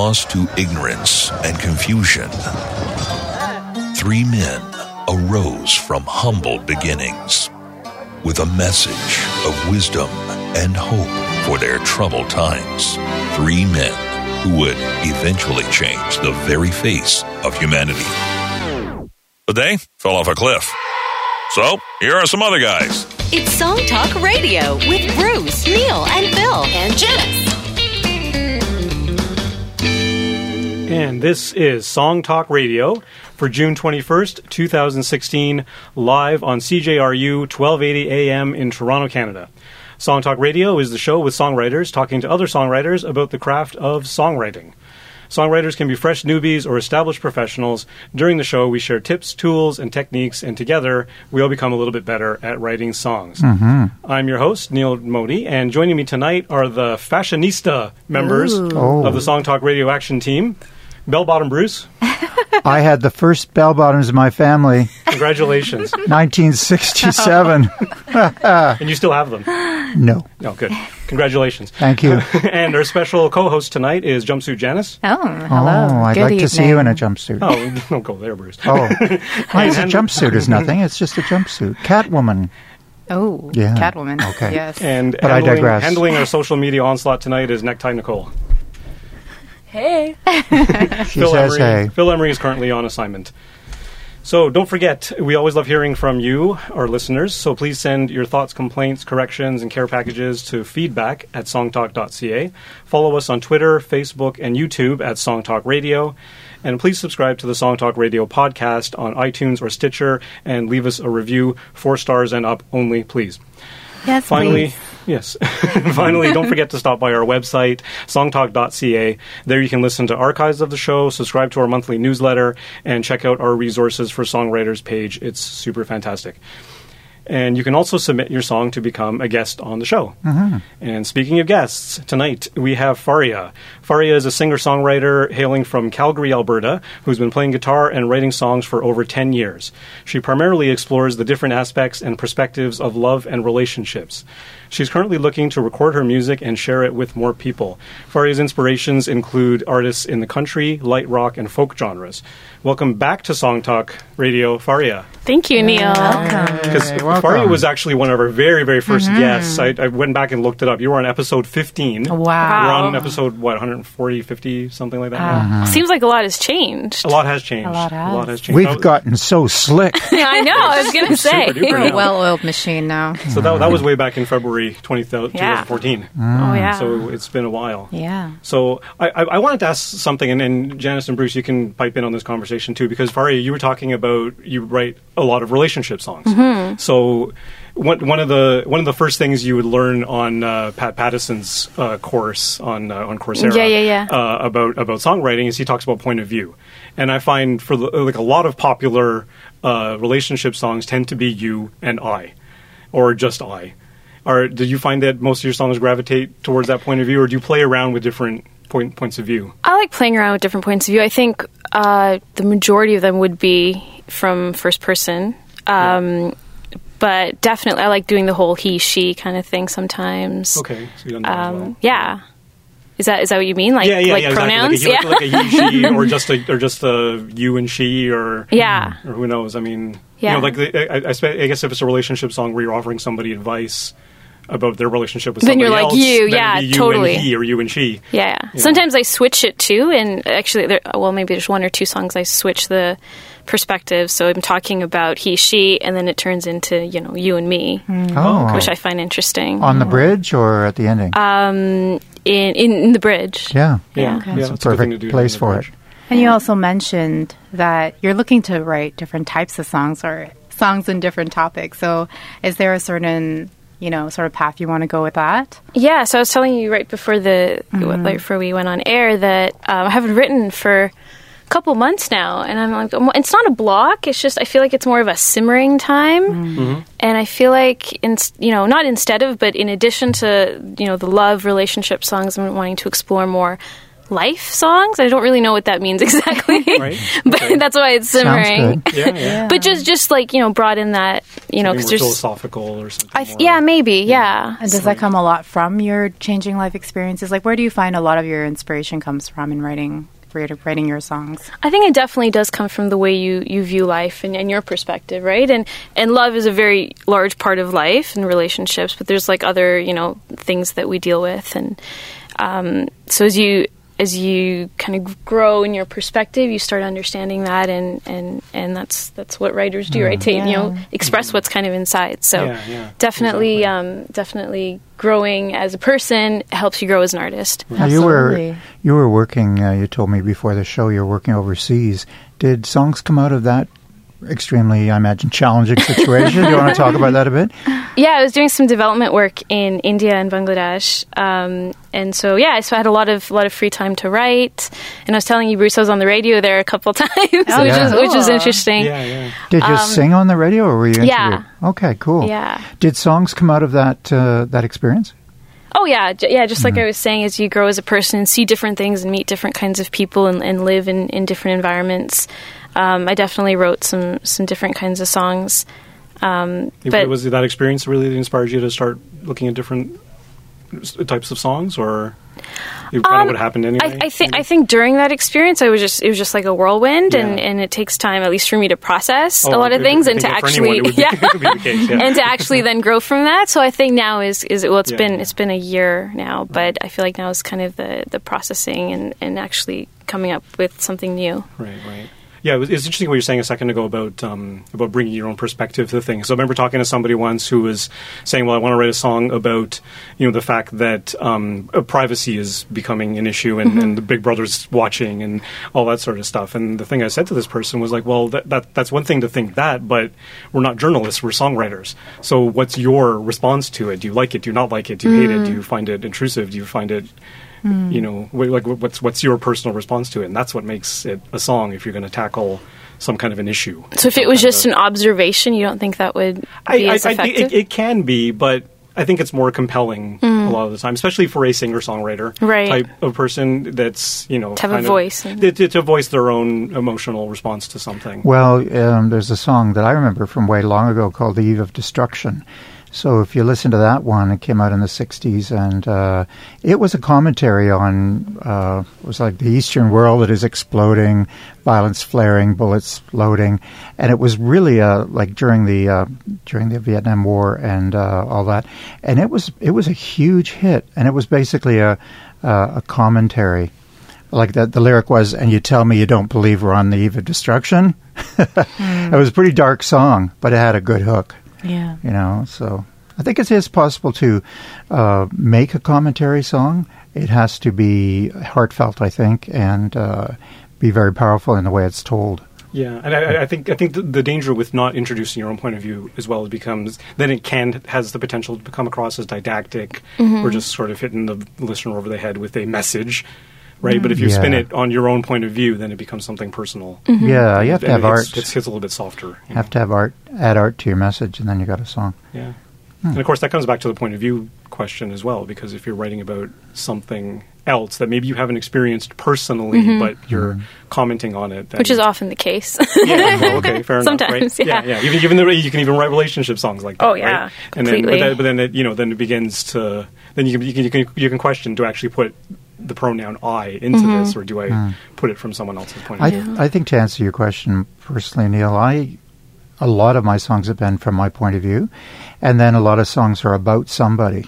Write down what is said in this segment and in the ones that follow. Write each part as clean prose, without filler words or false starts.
lost to ignorance and confusion, 3 men arose from humble beginnings with a message of wisdom and hope for their troubled times. 3 men who would eventually change the very face of humanity. But they fell off a cliff. So, here are some other guys. It's Song Talk Radio with Bruce, Neil, and Phil, and Janice. And this is Song Talk Radio for June 21st, 2016, live on CJRU 1280 AM in Toronto, Canada. Song Talk Radio is the show with songwriters talking to other songwriters about the craft of songwriting. Songwriters can be fresh newbies or established professionals. During the show, we share tips, tools, and techniques, and together, we all become a little bit better at writing songs. I'm your host, Neil Modi, and joining me tonight are the fashionista members of the Song Talk Radio Action Team. Bell Bottom Bruce. I had the first bell bottoms in my family. Congratulations. 1967. And you still have them? No. Oh, good. Congratulations. Thank you. And our special co-host tonight is Jumpsuit Janice. Oh, hello. Oh, I'd Good like evening. to see you in a jumpsuit. Oh, don't go there, Bruce. Oh. Why is a jumpsuit is nothing. It's just a jumpsuit. Catwoman. Oh, Yeah. Catwoman. Okay. Yes. And But I digress. handling our social media onslaught tonight is Necktie Nicole. Hey. She says, hey. Phil Emery is currently on assignment. So don't forget, we always love hearing from you, our listeners, so please send your thoughts, complaints, corrections, and care packages to feedback@songtalk.ca. Follow us on Twitter, Facebook, and YouTube at Song Talk Radio. And please subscribe to the Song Talk Radio podcast on iTunes or Stitcher and leave us a review, 4 stars and up only, please. Yes, Finally, please. yes. Finally, don't forget to stop by our website, songtalk.ca. There you can listen to archives of the show, subscribe to our monthly newsletter, and check out our resources for songwriters page. It's super fantastic. And you can also submit your song to become a guest on the show. And speaking of guests, tonight we have Faria. Faria is a singer-songwriter hailing from Calgary, Alberta, who's been playing guitar and writing songs for over 10 years. She primarily explores the different aspects and perspectives of love and relationships. She's currently looking to record her music and share it with more people. Faria's inspirations include artists in the country, light rock, and folk genres. Welcome back to Song Talk Radio, Faria. Thank you, Neil. Because Faria was actually one of our very, very first guests. I went back and looked it up. You were on episode 15. Wow. We're on episode, 140, 50, something like that now? Seems like a lot has changed. A lot has changed. A lot has. changed. We've gotten so slick. Yeah, I know. I was going to say. Super duper We're a now. well-oiled machine now. So that was way back in February 2014. Oh, yeah. So it's been a while. Yeah. So I wanted to ask something, and Janice and Bruce, you can pipe in on this conversation too, because Faria, you were talking about you write a lot of relationship songs. So one of the first things you would learn on Pat Pattison's course on Coursera about songwriting is he talks about point of view, and I find for a lot of popular relationship songs tend to be you and I, or just I. Did you find that most of your songs gravitate towards that point of view, or do you play around with different points of view? I like playing around with different points of view. I think the majority of them would be from first person. But definitely I like doing the whole he, she kind of thing sometimes. Okay, so you've done that as well. Yeah. Is that what you mean? Like pronouns? Exactly. Like a he, she, or just a you and she, or or who knows? I mean, Yeah. I guess if it's a relationship song where you're offering somebody advice about their relationship with Then somebody you're like else, you, then yeah, it'd be you totally. and he, or you and she. Yeah. You Sometimes I switch it too, and actually, maybe there's 1 or 2 songs I switch the perspective. So I'm talking about he, she, and then it turns into you and me, Oh. which I find interesting. On the bridge or at the ending? In the bridge. Yeah. Yeah, Okay. yeah, That's a that's a good thing to perfect do place in the for bridge. it. And you also mentioned that you're looking to write different types of songs or songs in different topics. So is there a certain, sort of path you want to go with that? Yeah, so I was telling you right before before we went on air that I haven't written for a couple months now, and I'm like, it's not a block. It's just I feel like it's more of a simmering time, and I feel like not instead of, but in addition to the love relationship songs, I'm wanting to explore more life songs. I don't really know what that means exactly, Right. but Okay. that's why it's Sounds simmering. good. Yeah. But just like, broaden that, Maybe because more there's, philosophical or something. more- yeah, maybe, yeah. And does that come a lot from your changing life experiences? Like, where do you find a lot of your inspiration comes from in writing your songs? I think it definitely does come from the way you view life and your perspective, right? And love is a very large part of life and relationships, but there's like other, things that we deal with. And so as you kind of grow in your perspective, you start understanding that, and that's what writers do, right? To express what's kind of inside. So Yeah, definitely, exactly. definitely growing as a person helps you grow as an artist. Now, Absolutely. you were working. You told me before the show you were working overseas. Did songs come out of that extremely, I imagine, challenging situation? Do you want to talk about that a bit? Yeah, I was doing some development work in India and Bangladesh, and so I had a lot of free time to write. And I was telling you, Bruce, I was on the radio there a couple times, which is interesting. Yeah. Did you sing on the radio, or were you interviewed? Yeah. Okay, cool. Yeah. Did songs come out of that experience? Oh yeah, just like I was saying, as you grow as a person and see different things and meet different kinds of people and live in different environments, I definitely wrote some different kinds of songs. But Was that experience really that inspired you to start looking at different types of songs, or you kind of what happened anyway? I think during that experience, it was just like a whirlwind, Yeah. and it takes time, at least for me, to process a Oh, lot of I things and think to that for anyone, actually it would be the case, yeah. and to actually then grow from that. So I think now it's Yeah. been a year now, but I feel like now is kind of the processing and actually coming up with something new. Right. Yeah, it's interesting what you're saying a second ago about bringing your own perspective to things. So I remember talking to somebody once who was saying, "Well, I want to write a song about the fact that privacy is becoming an issue and the Big Brother's watching and all that sort of stuff." And the thing I said to this person was like, "Well, that's one thing to think that, but we're not journalists; we're songwriters. So what's your response to it? Do you like it? Do you not like it? Do you hate it? Do you find it intrusive? Do you find it?" Like what's your personal response to it? And that's what makes it a song if you're going to tackle some kind of an issue. So if it was just an observation, you don't think that would be as effective? It can be, but I think it's more compelling a lot of the time, especially for a singer-songwriter type of person that's, to have a voice. To voice their own emotional response to something. Well, there's a song that I remember from way long ago called "The Eve of Destruction." So if you listen to that one, it came out in the 60s, and it was a commentary on, it was like the Eastern world that is exploding, violence flaring, bullets loading, and it was really like during the Vietnam War and all that, and it was a huge hit, and it was basically a commentary. Like that, the lyric was, "And you tell me you don't believe we're on the eve of destruction." It was a pretty dark song, but it had a good hook. Yeah. So I think it is possible to make a commentary song. It has to be heartfelt, I think, and be very powerful in the way it's told. Yeah, and I think the danger with not introducing your own point of view as well becomes then it has the potential to come across as didactic or just sort of hitting the listener over the head with a message. Right, but if you spin it on your own point of view, then it becomes something personal. Yeah, you have to have art. It hits a little bit softer. You have to have art, add art to your message, and then you got a song. Yeah. And of course, that comes back to the point of view question as well, because if you're writing about something else that maybe you haven't experienced personally, but you're commenting on it. Which is often the case. Yeah, well, okay, fair enough. Sometimes, right? yeah. Even though you can even write relationship songs like that. Oh, yeah, right? completely. And then it begins to then you can question, do I actually put the pronoun I into this, or do I put it from someone else's point of view? I think to answer your question personally, Neil, a lot of my songs have been from my point of view, and then a lot of songs are about somebody.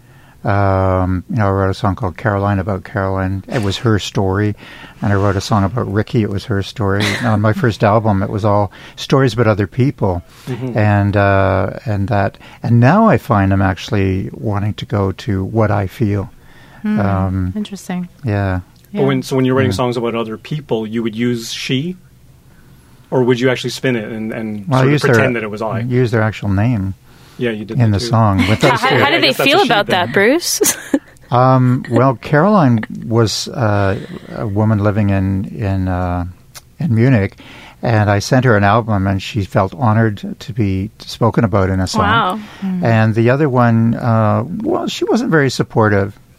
I wrote a song called Caroline about Caroline. It was her story. And I wrote a song about Ricky. It was her story. On my first album, it was all stories about other people. And now I find I'm actually wanting to go to what I feel. Interesting. Yeah. But when you're writing songs about other people, you would use she? Or would you actually spin it and sort of pretend that it was I? Use their actual name. Yeah, you did in that the too. song. With those two. How did they feel about that, Bruce? Well, Caroline was a woman living in Munich, and I sent her an album, and she felt honored to be spoken about in a song. Wow. And the other one, she wasn't very supportive.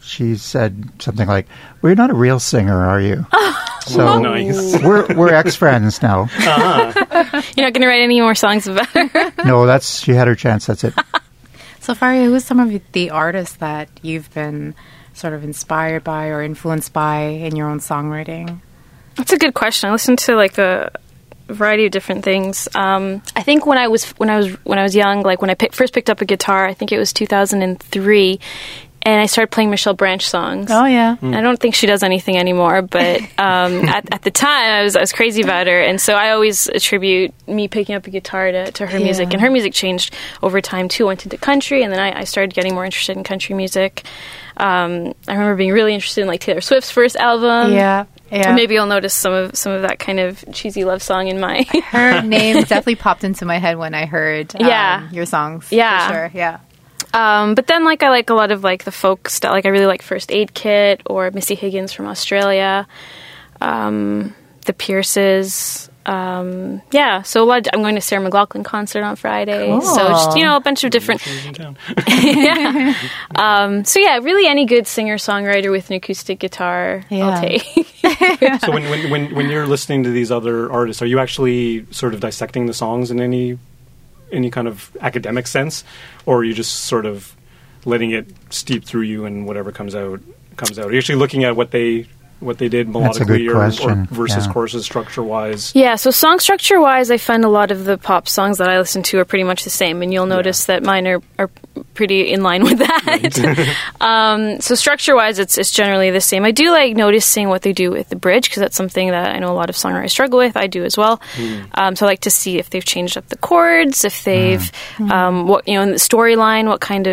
she said something like, "Well, you're not a real singer, are you?" So nice. we're ex-friends now. You're not going to write any more songs about her. No, she had her chance. That's it. So, Faria, who are some of the artists that you've been sort of inspired by or influenced by in your own songwriting? That's a good question. I listened to like a variety of different things. I think when I was young, like when I first picked up a guitar, I think it was 2003. And I started playing Michelle Branch songs. Oh, yeah. I don't think she does anything anymore, but at the time, I was crazy about her. And so I always attribute me picking up a guitar to her music. And her music changed over time, too. I went into country, and then I started getting more interested in country music. I remember being really interested in, like, Taylor Swift's first album. Yeah. Or maybe you'll notice some of that kind of cheesy love song in my... Her name definitely popped into my head when I heard your songs. Yeah. For sure, yeah. But then, like, I like a lot of, like, the folk stuff. Like, I really like First Aid Kit or Missy Higgins from Australia, the Pierces. So a lot I'm going to Sarah McLachlan concert on Friday. Cool. So just, a bunch of different... yeah. Really any good singer-songwriter with an acoustic guitar, I'll take. So when you're listening to these other artists, are you actually sort of dissecting the songs in any kind of academic sense, or are you just sort of letting it steep through you and whatever comes out? Are you actually looking at what they did melodically or versus choruses structure-wise? Yeah, so song structure-wise, I find a lot of the pop songs that I listen to are pretty much the same, and you'll notice that mine are pretty in line with that. Right. So structure-wise, it's generally the same. I do like noticing what they do with the bridge, because that's something that I know a lot of songwriters struggle with. I do as well. So I like to see if they've changed up the chords, if they've, in the storyline, what kind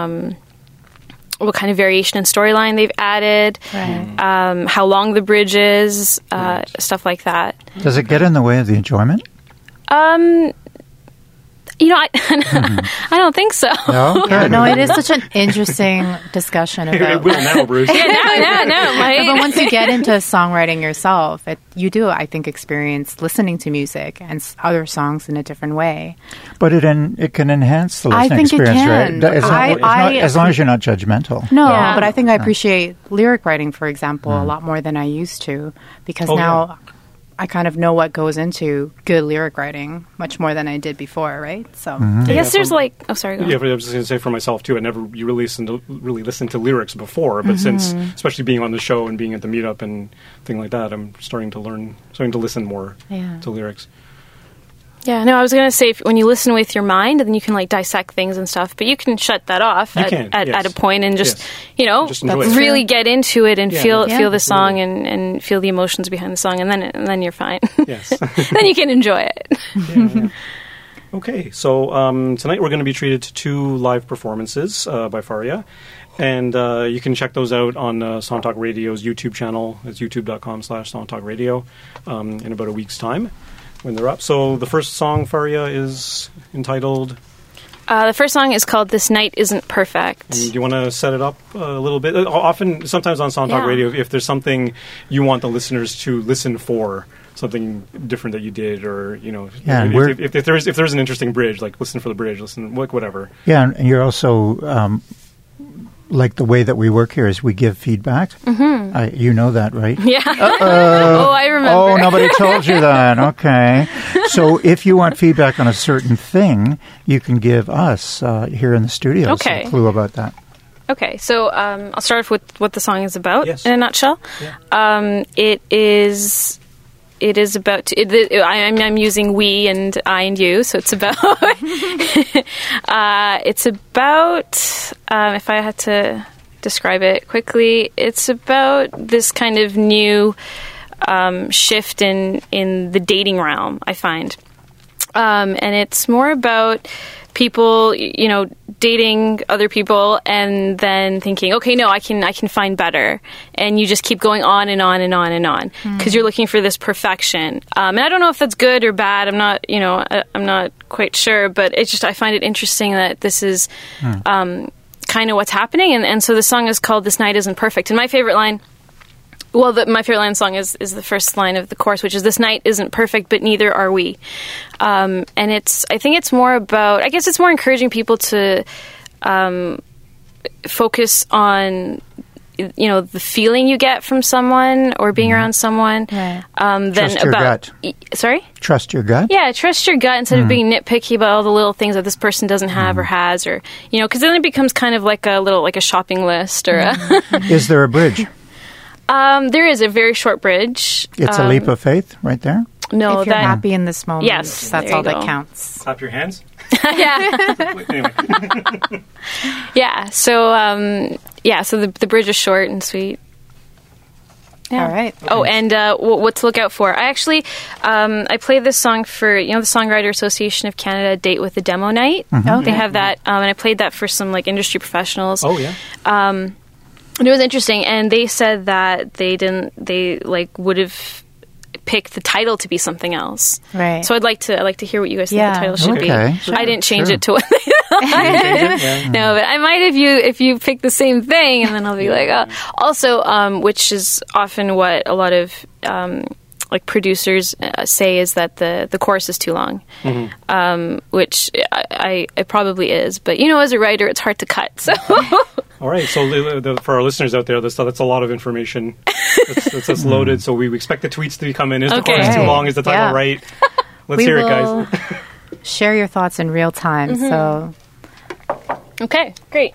of variation in storyline they've added, right. How long the bridge is, stuff like that. Does it get in the way of the enjoyment? I don't think so. No? No, it is such an interesting discussion about... It will now, Bruce. No. But once you get into songwriting yourself, you do, I think, experience listening to music and other songs in a different way. But it can enhance the listening experience, right? As long as you're not judgmental. No, but I think I appreciate lyric writing, for example, a lot more than I used to, because now... I kind of know what goes into good lyric writing much more than I did before, right? So I guess there's like... Oh, sorry, go on. Yeah, but I was just going to say for myself, too, I never really listened to lyrics before, but since, especially being on the show and being at the meetup and thing like that, I'm starting to listen more to lyrics. Yeah, no, I was going to say, when you listen with your mind, then you can, like, dissect things and stuff, but you can shut that off at a point and just, just really get into it and feel the song and feel the emotions behind the song, and then you're fine. Yes. Then you can enjoy it. Yeah. Okay, so tonight we're going to be treated to 2 live performances by Faria, and you can check those out on Song Talk Radio's YouTube channel. It's youtube.com/songtalkradio in about a week's time, when they're up. So the first song, Faria, is entitled... the first song is called This Night Isn't Perfect. And do you want to set it up a little bit? Sometimes on Song Talk Radio, if there's something you want the listeners to listen for, something different that you did, or, if there's an interesting bridge, like listen for the bridge, listen, whatever. Yeah, and you're also... like the way that we work here is we give feedback. Mm-hmm. You know that, right? Yeah. Oh, I remember. Oh, nobody told you that. Okay. So if you want feedback on a certain thing, you can give us here in the studio some clue about that. Okay. So I'll start off with what the song is about in a nutshell. Yeah. It is about... I'm using we and I and you, so it's about... it's about... if I had to describe it quickly, it's about this kind of new shift in the dating realm, I find. And it's more about people, dating other people and then thinking, okay, no, I can find better. And you just keep going on and on and on and on because you're looking for this perfection. And I don't know if that's good or bad. I'm not quite sure, but it's just, I find it interesting that this is kind of what's happening. And so the song is called This Night Isn't Perfect. And my favorite line... Well, my favorite line of the song is the first line of the chorus, which is, "This night isn't perfect, but neither are we." And I think it's more about, I guess it's more encouraging people to focus on the feeling you get from someone or being around someone than Trust your about gut. Sorry? Trust your gut? Yeah, trust your gut instead of being nitpicky about all the little things that this person doesn't have or has, or because then it becomes kind of like a shopping list or Is there a bridge? There is a very short bridge. It's a leap of faith right there? No, if you're happy in this moment, Yes, that's there all you that go. counts. Clap your hands. yeah. Anyway. Yeah, so so the bridge is short and sweet. Yeah. All right. Oh, and what to look out for? I actually I played this song for the Songwriter Association of Canada Date with the Demo Night. Okay. They have that, and I played that for some industry professionals. Oh yeah. And it was interesting, and they said that they would have picked the title to be something else. Right. So I'd like to hear what you guys think the title should be. Okay. I didn't change Sure. it to what No, but I might if you pick the same thing, and then I'll be like, oh. Also, which is often what a lot of producers say is that the chorus is too long, which it probably is. But as a writer, it's hard to cut. So. All right, so for our listeners out there, that's a lot of information that's loaded. So we expect the tweets to come in. Is the Okay. chorus too long? Is the title Yeah. right? Let's We hear it, will guys. share your thoughts in real time. So Okay, great.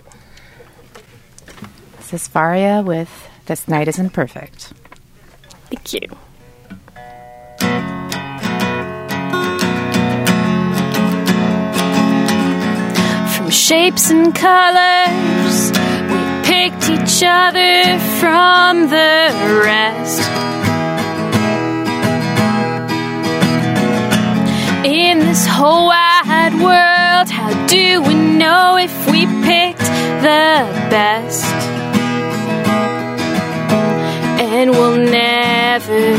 this is Faria with This Night Isn't Perfect. Thank you. From shapes and colors, we picked each other from the rest. In this whole wide world, how do we know if we picked the best? And we'll never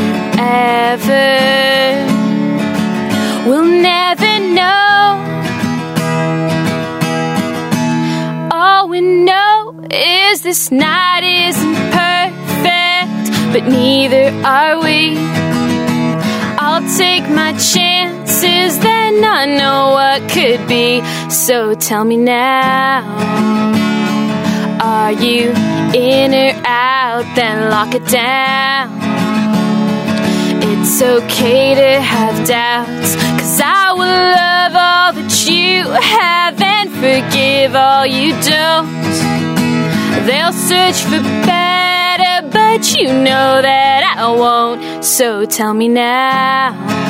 know. All we know is this night isn't perfect, but neither are we. I'll take my chances, then I know what could be. So tell me now, are you in or out? Then lock it down. It's okay to have doubts, 'cause I will love all that you have and forgive all you don't. They'll search for better, but you know that I won't. So tell me now,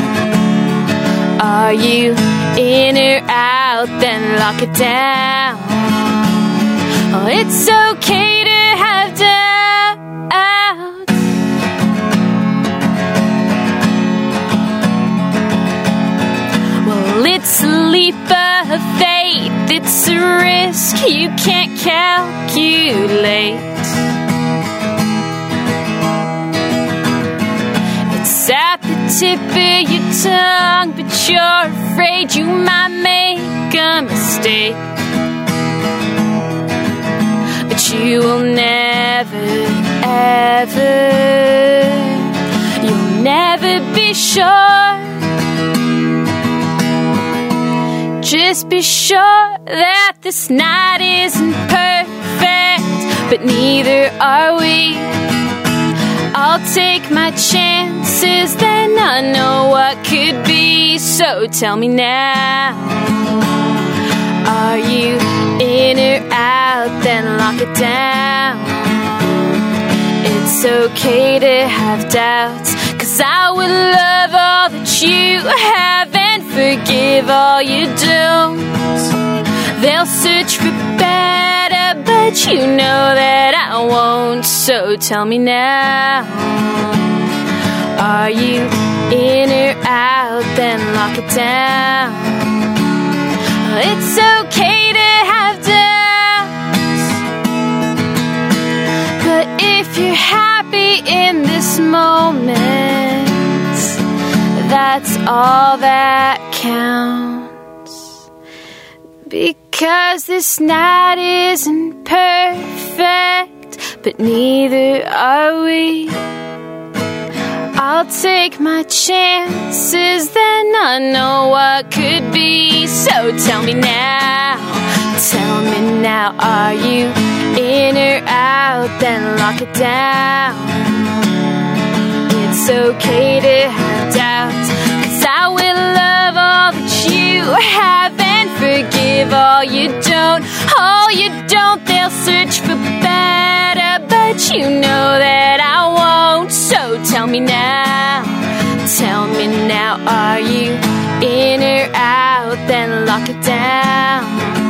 are you in or out? Then lock it down. Oh, it's okay to have doubts. Well, it's a leap of faith, it's a risk you can't calculate. It's at the tip of your tongue, but you're afraid you might make a mistake. But you will you'll never be sure. Just be sure that this night isn't perfect, but neither are we. I'll take my chances, then I know what could be. So tell me now, are you in or out? Then lock it down. It's okay to have doubts, 'cause I would love all that you have and forgive all you don't. They'll search for better, but you know that I won't. So tell me now, are you in or out? Then lock it down. It's okay to have doubts, but if you're happy in this moment, that's all that counts. Because this night isn't perfect, but neither are we. I'll take my chances, then I know what could be. So tell me now, are you in or out? Then lock it down. It's okay to have doubts, 'cause I will love all that you have and forgive all you don't. All you don't, they'll search for better, but you know that I won't. So tell me now, are you in or out? Then lock it down.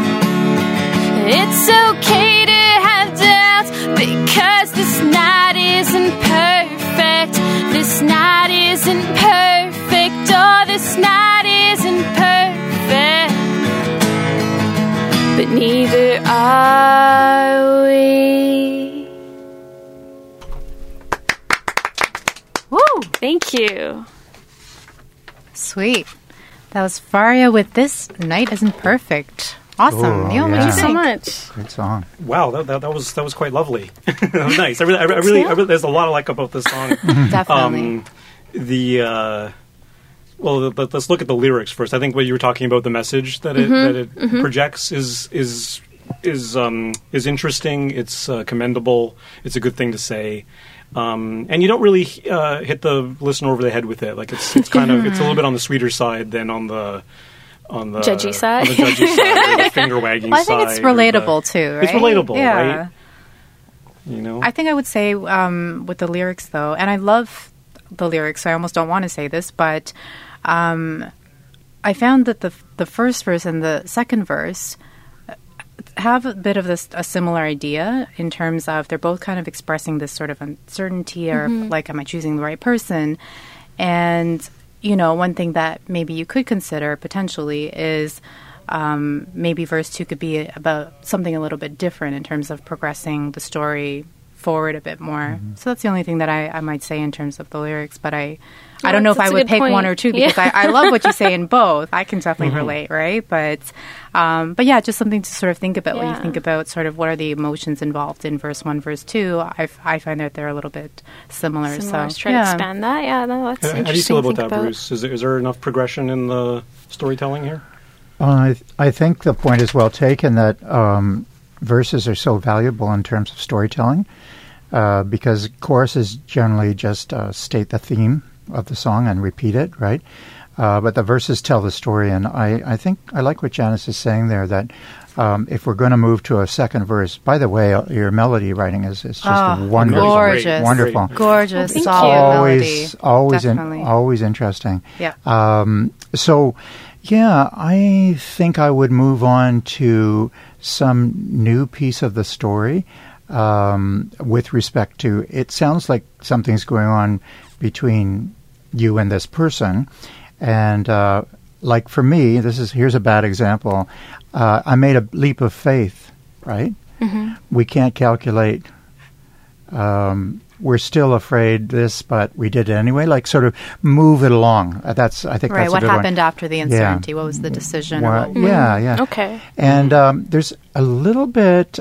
It's okay to have doubts, because this night isn't perfect. This night isn't perfect. Oh, this night isn't perfect. But neither are we. Woo! Thank you. Sweet. That was Faria with This Night Isn't Perfect. Awesome. Ooh, Neil, what do yeah. you So think? much. Great song. Wow, that was quite lovely. That was nice. I really, there's a lot I like about this song. Definitely. Well, let's look at the lyrics first. I think what you were talking about, the message that it projects is interesting. It's commendable. It's a good thing to say. And you don't really hit the listener over the head with it. Like it's kind of it's a little bit on the sweeter side than on the judgy side. on the judgy side, or the finger wagging Well, I side. think it's relatable too, right? It's relatable, yeah. right? You know, I think I would say with the lyrics, though, and I love the lyrics, so I almost don't want to say this, but I found that the first verse and the second verse have a bit of a similar idea in terms of they're both kind of expressing this sort of uncertainty or like, am I choosing the right person? And, you know, one thing that maybe you could consider potentially is maybe verse 2 could be about something a little bit different in terms of progressing the story forward a bit more. So that's the only thing that I might say in terms of the lyrics, but I don't know if I would pick one or two, because I love what you say in both. I can definitely relate, right? But yeah, just something to sort of think about when you think about sort of what are the emotions involved in verse 1, verse 2. I find that they're a little bit similar. So Let's try to expand that. Yeah, no, that's interesting. How do you feel to about think that, Bruce? Is there enough progression in the storytelling here? I think the point is well taken that verses are so valuable in terms of storytelling because choruses generally just state the theme of the song and repeat it, right? But the verses tell the story, and I think I like what Janice is saying there, that if we're going to move to a second verse, by the way, your melody writing is just wonderful. Gorgeous. Wonderful. Gorgeous, Thank solid you. melody. Always interesting. Yeah. So, yeah, I think I would move on to some new piece of the story with respect to, it sounds like something's going on between you and this person. And like for me, here's a bad example. I made a leap of faith, right? Mm-hmm. We can't calculate. We're still afraid this, but we did it anyway. Like sort of move it along. I think right. that's a good What happened one. after the uncertainty? What was the decision? Yeah. Okay. And there's a little bit.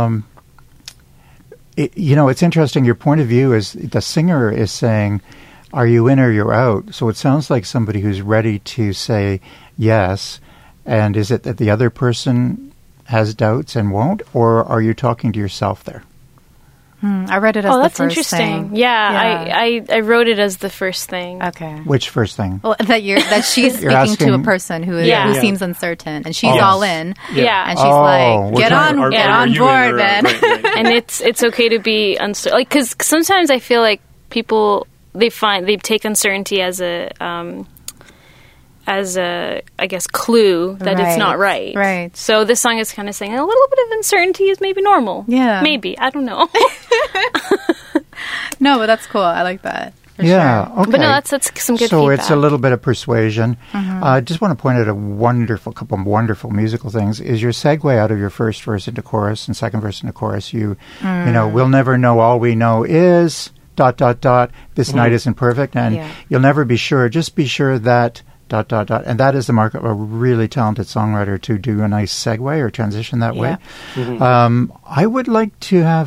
It's interesting. Your point of view is the singer is saying, "Are you in or you're out?" So it sounds like somebody who's ready to say yes. And is it that the other person has doubts and won't, or are you talking to yourself there? I read it as the that's first interesting. thing. Yeah. I wrote it as the first thing. Okay. Which first thing? Well, that she's speaking asking- to a person who seems uncertain, and she's all in. Yeah. And she's like, get on Are you board, in or then. out? Right. And it's okay to be uncertain. Like, because sometimes I feel like people they take uncertainty as a I guess clue that it's not right. Right. So this song is kind of saying a little bit of uncertainty is maybe normal. Yeah. Maybe, I don't know. No, but that's cool. I like that. For Yeah. sure. Okay. But no, that's some good so feedback. it's a little bit of persuasion. I just want to point out a couple of wonderful musical things. Is your segue out of your first verse into chorus and second verse into chorus? You know, we'll never know. All we know is ... This night isn't perfect, and you'll never be sure. Just be sure that ... And that is the mark of a really talented songwriter to do a nice segue or transition that way. I would like to have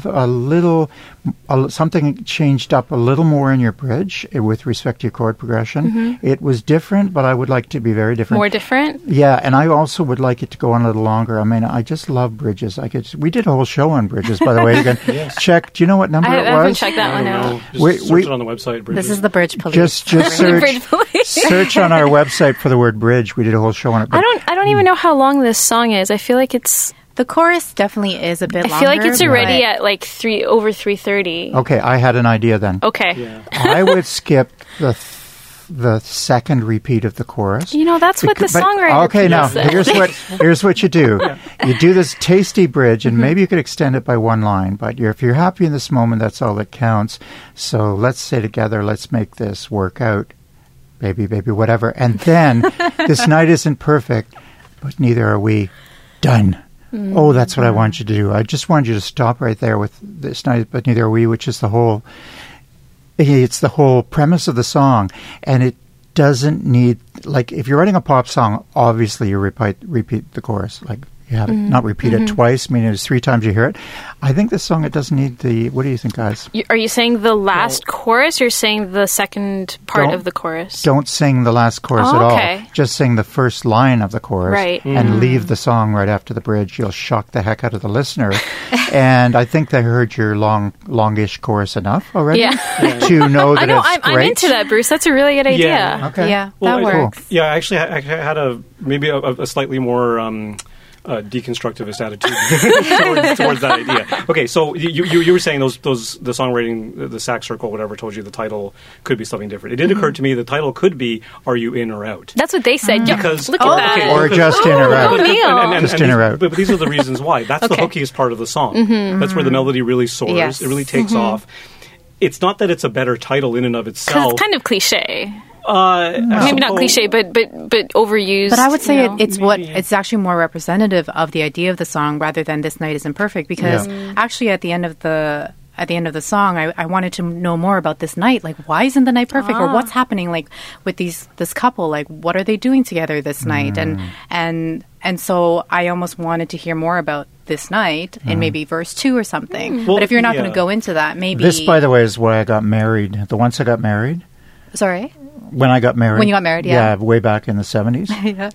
something changed up a little more in your bridge with respect to your chord progression. It was different, but I would like to be very different. More different? Yeah, and I also would like it to go on a little longer. I mean, I just love bridges. We did a whole show on bridges, by the way. You can check. Do you know what number it was? I haven't checked that one out. Just search it on the website. Bridges. This is the Bridge Police. Just search on our website for the word bridge. We did a whole show on it. I don't even know how long this song is. I feel like it's... The chorus definitely is a bit longer. I feel like it's already at like over 3:30. Okay, I had an idea then. Okay. Yeah. I would skip the second repeat of the chorus. You know, that's what the songwriter. Okay, now said. here's what you do. You do this tasty bridge, and maybe you could extend it by one line. But if you're happy in this moment, that's all that counts. So let's say together, let's make this work out, baby, baby, whatever. And then this night isn't perfect, but neither are we. Done. Oh, that's what I want you to do. I just want you to stop right there with this night, but neither are we, which is the whole premise of the song. And it doesn't need, like, if you're writing a pop song, obviously you repeat the chorus. Like, you have it, not repeat it twice, meaning it's 3 times you hear it. I think this song, it doesn't need what do you think, guys? Are you saying the last chorus, or you're saying the second part of the chorus? Don't sing the last chorus at all. Just sing the first line of the chorus. Right. And leave the song right after the bridge. You'll shock the heck out of the listener. And I think they heard your longish chorus enough already to know that it's great. I'm into that, Bruce. That's a really good idea. Yeah. Okay. Yeah, that works. Cool. Yeah, actually, I had a slightly more deconstructivist attitude towards that idea. Okay, so you were saying the songwriting, the Sax Circle, whatever, told you the title could be something different. It did occur to me the title could be "Are You In or Out?" That's what they said. Because look at that. okay, or just in or out. Just in or out. But these are the reasons why. That's the hookiest part of the song. That's where the melody really soars. Yes. It really takes off. It's not that it's a better title in and of itself. It's kind of cliche. Maybe not cliche, but overused. But I would say it's actually more representative of the idea of the song rather than "This Night Isn't Perfect," because actually at the end of the song, I wanted to know more about this night. Like, why isn't the night perfect, or what's happening? Like with this couple, like what are they doing together this night? And so I almost wanted to hear more about this night in maybe verse 2 or something. Well, but if you're not going to go into that, maybe this, by the way, is why I got married. The once I got married. Sorry. When I got married. When you got married, yeah. Yeah, way back in the 70s.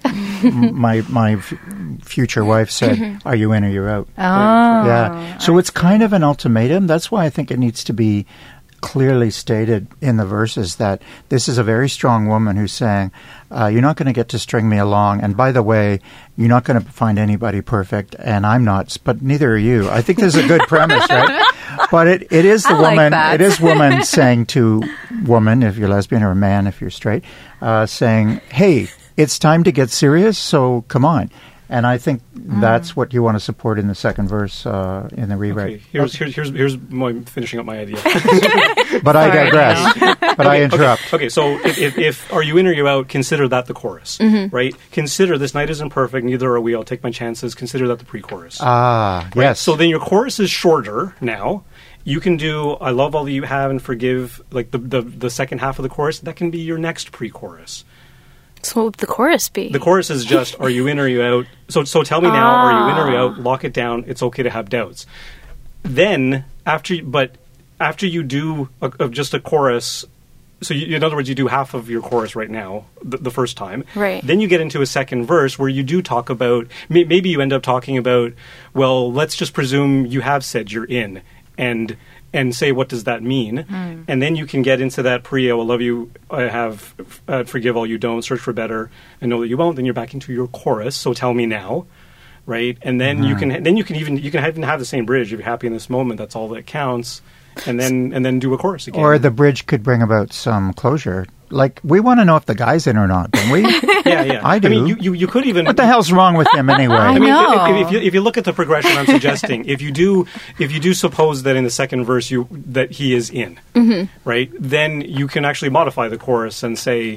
My future wife said, "Are you in or you're out?" Oh. Yeah. So it's kind of an ultimatum. That's why I think it needs to be clearly stated in the verses that this is a very strong woman who's saying, you're not going to get to string me along. And by the way, you're not going to find anybody perfect, and I'm not, but neither are you. I think there's a good premise, right? But it is the woman. It is woman saying to woman, if you're lesbian, or a man, if you're straight, saying, "Hey, it's time to get serious. So come on." And I think that's what you want to support in the second verse in the rewrite. Okay. Here's my finishing up my idea. But I digress. But I interrupt. Okay. So if "Are You In or You Out?" consider that the chorus, right? Consider "This Night Isn't Perfect, Neither Are We, I'll Take My Chances." Consider that the pre-chorus. Right? Yes. So then your chorus is shorter now. You can do "I Love All That You Have" and "Forgive," like the second half of the chorus. That can be your next pre-chorus. So what would the chorus be? The chorus is just "Are you in or are you out?" So tell me now, are you in or are you out? Lock it down. It's okay to have doubts. Then after you do just a chorus, so in other words, you do half of your chorus right now, the first time. Right. Then you get into a second verse where you do talk about, maybe you end up talking about, well, let's just presume you have said you're in, and say, what does that mean? And then you can get into that "I will love you, I have, forgive all you don't, search for better, and know that you won't." Then you're back into your chorus. So tell me now, right? And then you can even have the same bridge. If you're happy in this moment, that's all that counts. And then do a chorus again. Or the bridge could bring about some closure. Like, we want to know if the guy's in or not, don't we? Yeah. I do. I mean, you could even. What the hell's wrong with him anyway? I know. If you look at the progression I'm suggesting, if you do suppose that in the second verse that he is in, right? Then you can actually modify the chorus and say,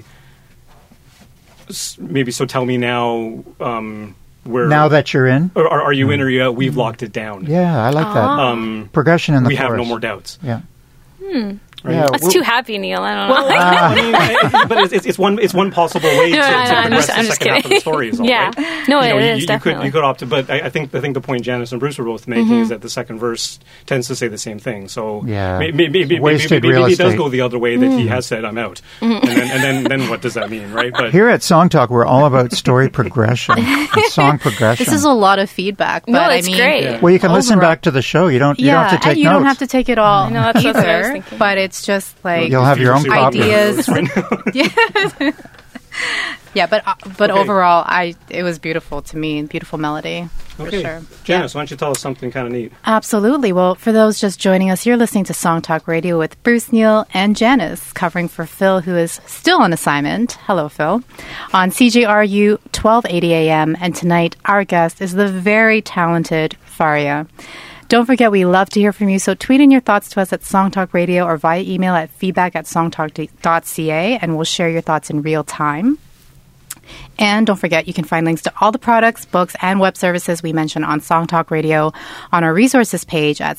maybe, so tell me now. Now that you're in, or are you in or are you out? We've locked it down. Yeah, I like that. Progression in the chorus. We have no more doubts. Yeah. Yeah, That's too happy, Neil. I don't know. Well, I mean, but it's one possible way to I'm progress just the second half of the story. Is all, Yeah. right? No, You know, it is, definitely. You could opt to, but I think the point Janice and Bruce were both making is that the second verse tends to say the same thing. So Yeah. maybe Wasted real it does estate. go the other way that he has said I'm out, and then what does that mean, right? But Here at Song Talk, we're all about story progression, and song progression. This is a lot of feedback, but No, I it's mean, great. Yeah. well, you can listen overall- back to the show. You don't have to take and you notes. don't have to take it all know, that's what I was either. thinking. But it's just like You'll have your own copy. ideas. Right? Yeah, but Okay. overall, it was beautiful to me, beautiful melody for Okay, sure. Janice, why don't you tell us something kind of neat? Absolutely. Well, for those just joining us, you're listening to Song Talk Radio with Bruce, Neil, and Janice, covering for Phil, who is still on assignment. Hello, Phil. On CJRU 1280 AM, and tonight our guest is the very talented Faria. Don't forget, we love to hear from you, so tweet in your thoughts to us at Song Talk Radio or via email at feedback@songtalk.ca, and we'll share your thoughts in real time. And don't forget, you can find links to all the products, books, and web services we mentioned on Song Talk Radio on our resources page at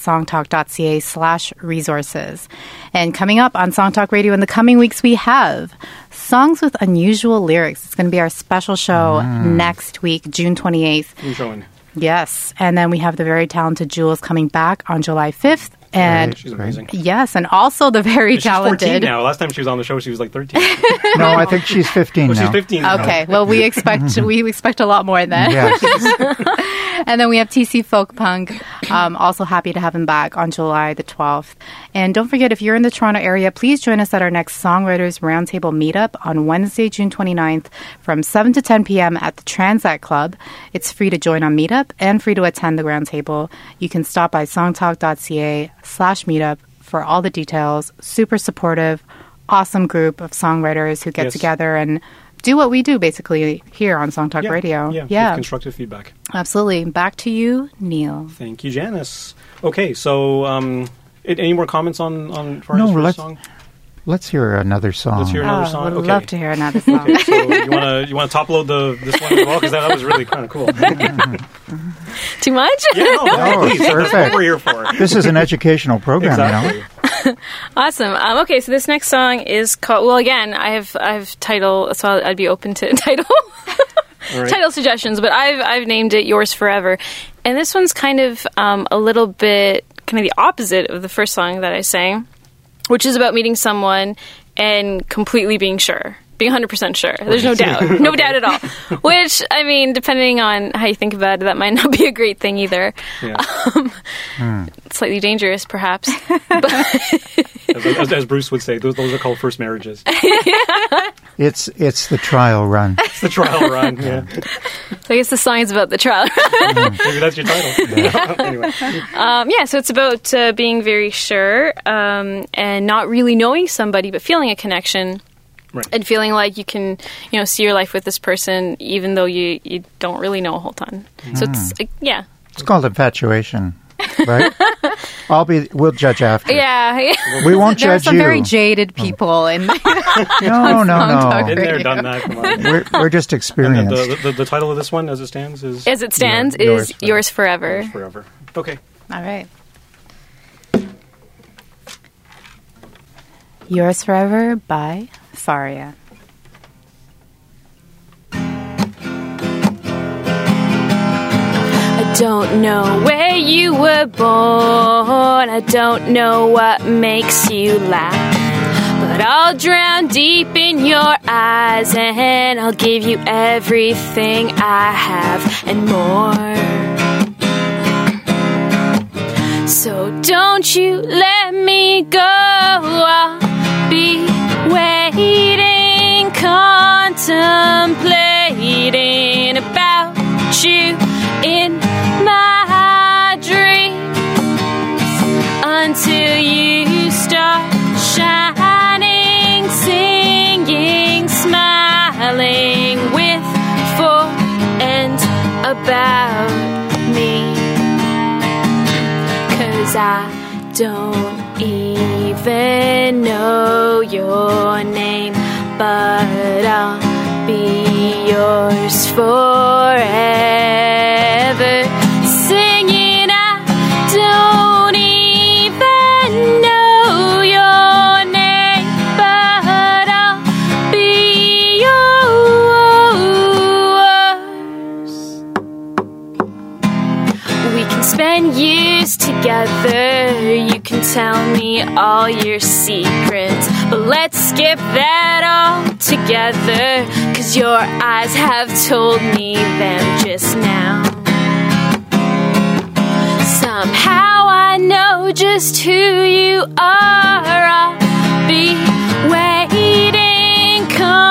songtalk.ca/resources. And coming up on Song Talk Radio in the coming weeks, we have Songs with Unusual Lyrics. It's going to be our special show next week, June 28th. I'm showing. Yes. And then we have the very talented Jules coming back on July 5th. And She's amazing. yes, and also the very She's 14 talented. now. Last time she was on the show, she was like 13. No, I think she's 15 Well, now. she's 15 now. Okay, well, we expect a lot more then. Yes. And then we have TC Folk Punk. Also happy to have him back on July the 12th. And don't forget, if you're in the Toronto area, please join us at our next Songwriters Roundtable meetup on Wednesday, June 29th from 7 to 10 p.m. at the Transat Club. It's free to join on Meetup and free to attend the roundtable. You can stop by songtalk.ca/meetup for all the details. Super supportive, awesome group of songwriters who get Yes. together and do what we do basically here on Song Talk Radio. Yeah, with constructive feedback. Absolutely. Back to you, Neil. Thank you, Janice. Okay, so any more comments on Faria's No, first let's- song? Let's hear another song. Let's hear another song. Would Okay. love to hear another song. Okay, so you want to top load this one as well, because that was really kind of cool. Too much? Yeah, no, please, that's what perfect. we're here for. This is an educational program, Exactly. you know. Awesome. Okay, so this next song is called. Well, again, I have title, so I'd be open to title All right. title suggestions. But I've named it "Yours Forever," and this one's kind of a little bit kind of the opposite of the first song that I sang, which is about meeting someone and completely being sure. Being 100% sure. There's no doubt. No doubt at all. Which, I mean, depending on how you think about it, that might not be a great thing either. Yeah. Slightly dangerous, perhaps. As Bruce would say, those are called first marriages. It's the trial run. It's the trial run. Yeah, So I guess the song is about the trial. maybe that's your title. Anyway, So it's about being very sure and not really knowing somebody, but feeling a connection. right. And feeling like you can, see your life with this person, even though you don't really know a whole ton. So it's, yeah. It's called infatuation, right? We'll judge after. Yeah. We won't There are judge some you. very jaded people in No. Song Talk Been there, Radio. done that. Come on. We're just And experienced. the title of this one, as it stands, is As it stands, Yours is Yours Forever. Yours Forever. Okay. All right. Yours Forever by Faria. I don't know where you were born. I don't know what makes you laugh. But I'll drown deep in your eyes and I'll give you everything I have and more. So don't you let me go. I'll be waiting, contemplating about you in my dreams until you start shining, singing, smiling with, for, and about me. 'Cause I don't even know your name, but I'll be yours forever. Singing, I don't even know your together. You can tell me all your secrets, but let's skip that all together, 'cause your eyes have told me them just now. Somehow I know just who you are. I'll be waiting,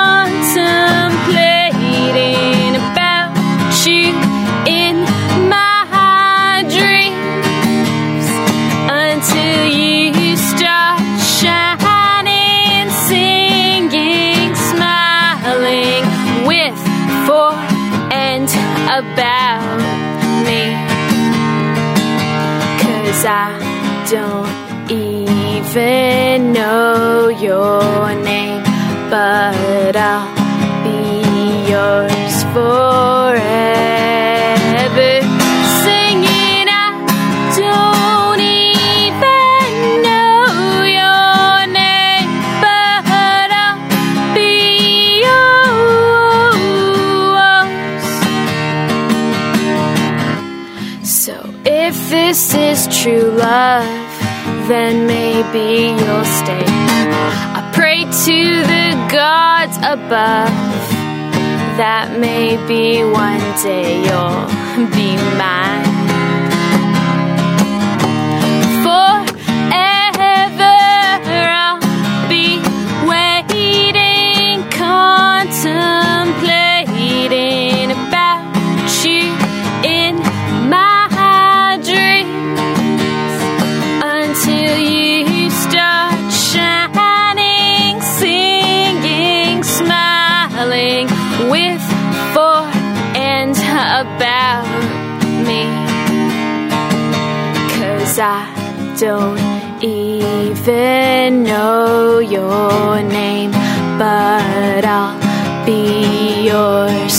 contemplating about you in my dreams until you start shining, singing, smiling with, for, and about me. 'Cause I don't even know your name, but I'll be yours forever. Singing, I don't even know your name, but I'll be yours. So if this is true love, then maybe you'll stay. I pray to the gods above that maybe one day you'll be mine. Forever I'll be waiting, contemplating about you in my dreams until you start shining, singing, smiling with, for, and about me. 'Cause I don't even know your name, but I'll be yours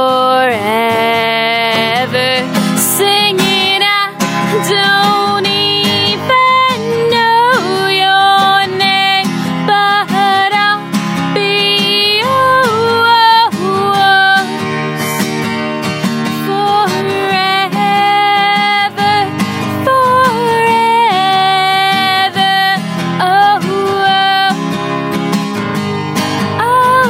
forever. Singing, I don't even know your name, but I'll be yours forever, forever. Oh, oh,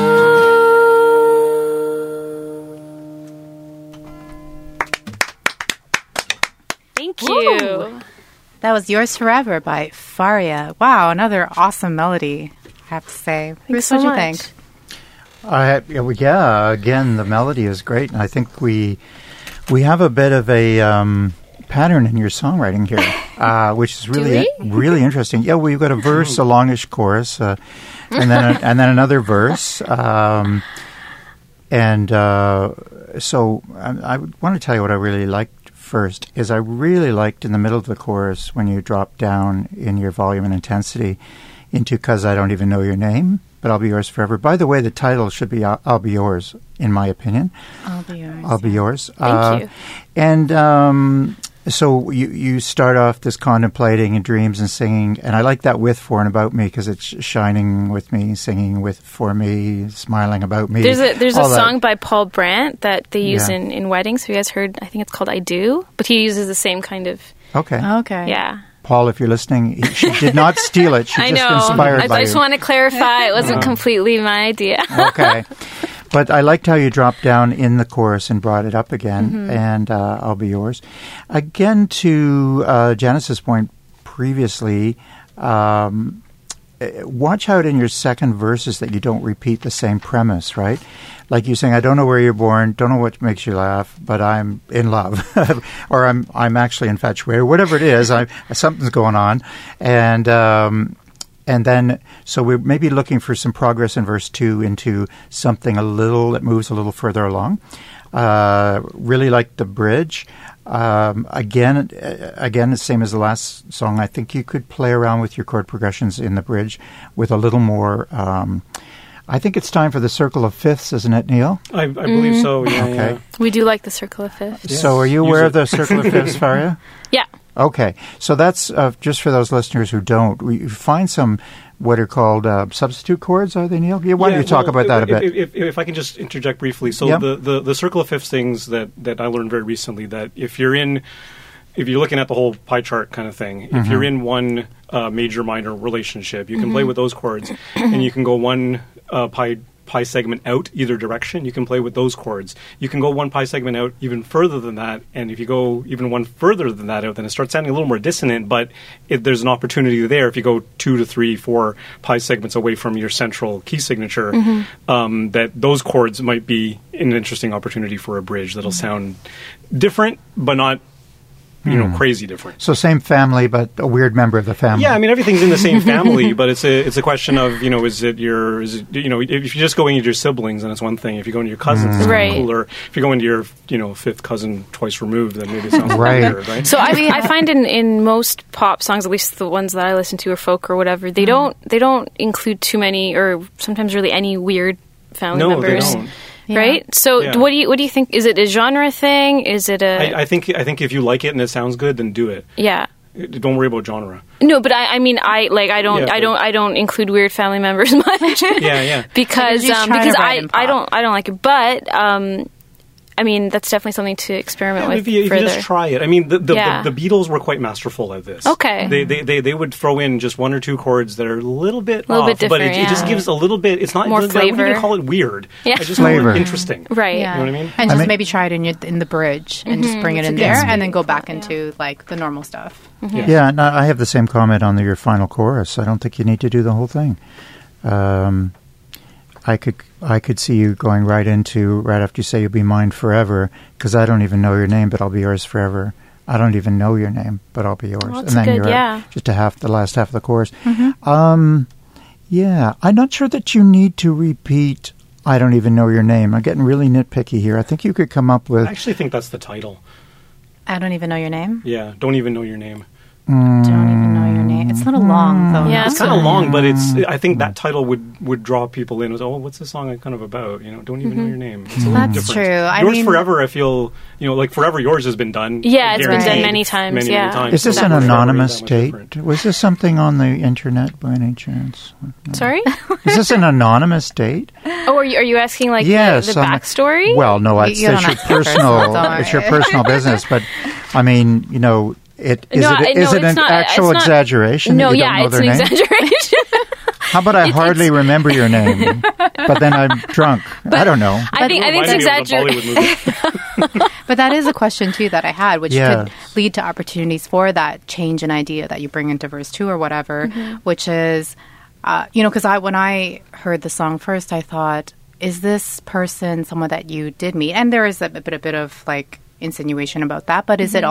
Thank you. That was Yours Forever by Faria. Wow, another awesome melody, I have to say. Bruce, so what do you much. think? Yeah, again, the melody is great, and I think we have a bit of a pattern in your songwriting here, which is really really interesting. Yeah, we've got a verse, a longish chorus, and then another verse, so I want to tell you what I really liked first is I really liked in the middle of the chorus when you drop down in your volume and intensity into "'Cause I Don't Even Know Your Name, but I'll Be Yours Forever." By the way, the title should be "I'll Be Yours," in my opinion. I'll be yours. I'll be yours. Thank you. And so you start off this contemplating and dreams and singing, and I like that "with, for, and about me" because it's shining with me, singing with, for me, smiling about me. There's a all song that. by Paul Brandt that they use Yeah. in weddings. Have you guys heard? I think it's called "I Do," but he uses the same kind of Okay. Okay. yeah. Paul, if you're listening, she did not steal it. She I just know. inspired by I just you. want to clarify it wasn't completely my idea. Okay. But I liked how you dropped down in the chorus and brought it up again, and "I'll Be Yours." Again, to Janice's point previously, watch out in your second verses that you don't repeat the same premise, right? Like you saying, "I don't know where you're born, don't know what makes you laugh, but I'm in love," or I'm actually infatuated, whatever it is. Something's going on, and then, so we're maybe looking for some progress in verse 2 into something that moves a little further along. Really like the bridge. Again, the same as the last song. I think you could play around with your chord progressions in the bridge with a little more. I think it's time for the circle of fifths, isn't it, Neil? I believe so. Yeah. Okay. Yeah. We do like the circle of fifths. Yes. So are you Use aware it. of the circle of fifths, Faria? Yeah. Okay, so that's just for those listeners who don't. We find some what are called substitute chords, are they, Neil? Yeah, why don't you talk about that a bit? If I can just interject briefly. So Yep. the circle of fifths things that I learned very recently, that if you're in if you're looking at the whole pie chart kind of thing, if you're in one major minor relationship, you can play with those chords, and you can go one pi segment out either direction. You can play with those chords. You can go one pi segment out even further than that, and if you go even one further than that out, then it starts sounding a little more dissonant, but there's an opportunity there if you go 2 to 3, 4 pi segments away from your central key signature, that those chords might be an interesting opportunity for a bridge that'll sound different, but not crazy different. So same family, but a weird member of the family. Yeah, I mean, everything's in the same family, but it's a question of, is it if you're just going into your siblings, then it's one thing. If you go into your cousins, it's Right. cooler. If you go into your, fifth cousin twice removed, then maybe it sounds weird, right? So I find in most pop songs, at least the ones that I listen to or folk or whatever, they don't include too many or sometimes really any weird family members. They don't. Right? So Yeah. what do you think? Is it a genre thing? Is it a... I think if you like it and it sounds good, then do it. Yeah. Don't worry about genre. No, but I don't include weird family members much. Yeah. because You're just trying to write in I pop. don't like it. But I mean, that's definitely something to experiment with If you further. just try it. I mean, the Yeah. Beatles were quite masterful at this. Okay. They would throw in just one or two chords that are a little bit A little off, bit but it different, just yeah. gives a little bit. It's not More I wouldn't even flavor. call it weird. Yeah. I just call Flavor. it interesting. Right. Yeah. You know what I mean? And just mean- maybe try it in the bridge and just bring it in there, and then go back into like the normal stuff. Yeah, no, I have the same comment on your final chorus. I don't think you need to do the whole thing. I could see you going right after you say you'll be mine forever, because I don't even know your name, but I'll be yours forever. I don't even know your name, but I'll be yours. Well, and that's then good, you're yeah. just the last half of the chorus. Yeah, I'm not sure that you need to repeat I don't even know your name. I'm getting really nitpicky here. I think you could come up with... I actually think that's the title. I don't even know your name. Yeah, don't even know your name. Don't even know your name. It's a little long though. Yeah, It's kind of long, but I think that title would draw people in. What's this song kind of about? Don't even know your name. It's a little That's different. true. I Yours mean- Forever, I feel, like Forever Yours has been done. Yeah, it's been guaranteed done many times, Many yeah. times. Is this So an Forever anonymous is that much date? different. Was this something on the internet by any chance? Sorry? Is this an anonymous date? Oh, are you asking like Yes. the backstory? Well, no, it's You don't your have to get personal, personal. don't It's your worry. personal business. But I mean, is No, it it's an not- actual it's not- exaggeration? No, that you yeah, don't know it's their an name? exaggeration. How about I hardly remember your name, but then I'm drunk? I don't know. I think it's Reminded me of a exaggerated. Bollywood movie. But that is a question too that I had, which Yeah. could lead to opportunities for that change in idea that you bring into verse 2 or whatever, which is, because when I heard the song first, I thought, is this person someone that you did meet? And there is a bit of like insinuation about that, but is it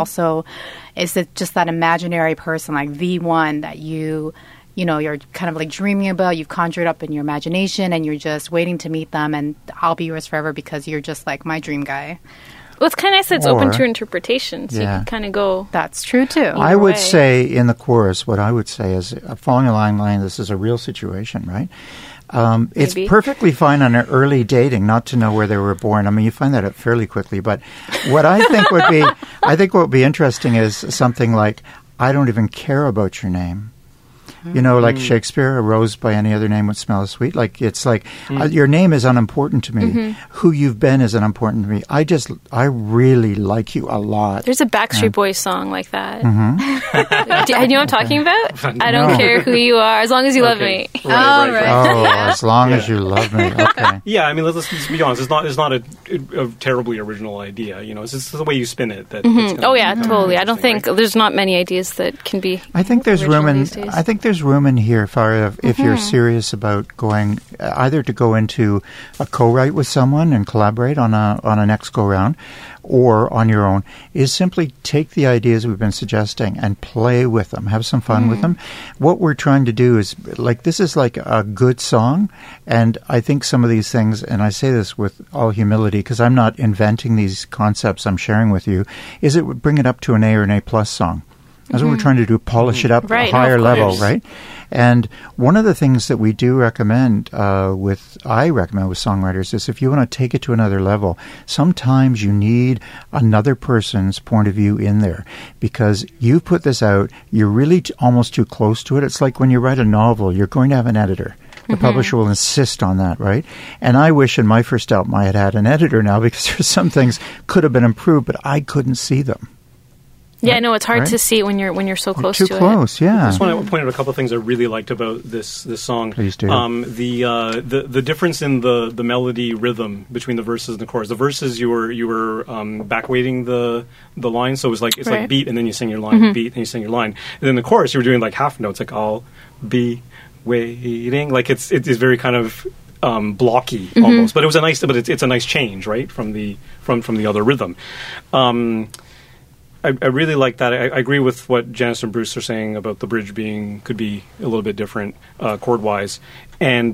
just that imaginary person, like the one that you're kind of like dreaming about, you've conjured up in your imagination, and you're just waiting to meet them, and I'll be yours forever because you're just like my dream guy. Well, it's kind of nice that it's open Or- to interpretation, so Yeah. you can kind of go. That's true too. I would way. say in the chorus, what I would say is, following a line, this is a real situation, right? It's Maybe. perfectly fine on early dating not to know where they were born. I mean, you find that out fairly quickly. But what I think what would be interesting is something like, I don't even care about your name. Like Shakespeare, a rose by any other name would smell as sweet. Like, it's like, your name is unimportant to me. Who you've been is unimportant to me. I really like you a lot. There's a Backstreet Boys song like that. Do you know what I'm talking about? I don't No. care who you are, as long as you love me. Right. Oh, as long as you love me. Okay. Yeah, I mean, let's be honest. It's not a terribly original idea. It's just the way you spin it. That's kind Oh of- yeah, kind of totally. I don't interesting, think right? there's not many ideas that can be. I think there's room original in. these days. I think there's room in here, Faria, if you're serious about going either to go into a co-write with someone and collaborate on a next go round, or on your own, is simply take the ideas we've been suggesting and play with them, have some fun with them. What we're trying to do is this is like a good song, and I think some of these things, and I say this with all humility because I'm not inventing these concepts I'm sharing with you, is it would bring it up to an A or an A plus song. That's what we're trying to do, polish it up Right, a no, higher of level, course. right? And one of the things that we do recommend I recommend with songwriters is if you want to take it to another level, sometimes you need another person's point of view in there because you put this out, you're really almost too close to it. It's like when you write a novel, you're going to have an editor. The publisher will insist on that, right? And I wish in my first album I had an editor now because there's some things could have been improved, but I couldn't see them. Yeah, no, it's hard Right? to see it when you're so close Too to close, it. yeah. I just want to point out a couple of things I really liked about this song. Please do. The difference in the melody rhythm between the verses and the chorus. The verses you were back weighting the line, so it's like Right. beat and then you sing your line, beat and you sing your line. And then the chorus you were doing like half notes, like I'll be waiting. Like it is very kind of blocky almost, but it's a nice change, right, from the other rhythm. I really like that. I agree with what Janice and Bruce are saying about the bridge could be a little bit different chord wise, and